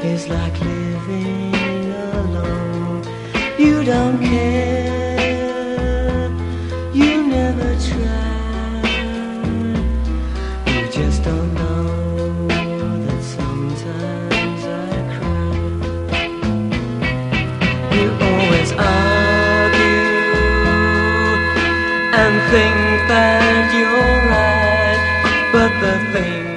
is like living alone. You don't care, you never try. You just don't know that sometimes I cry. You always argue and think that you're right, but the thing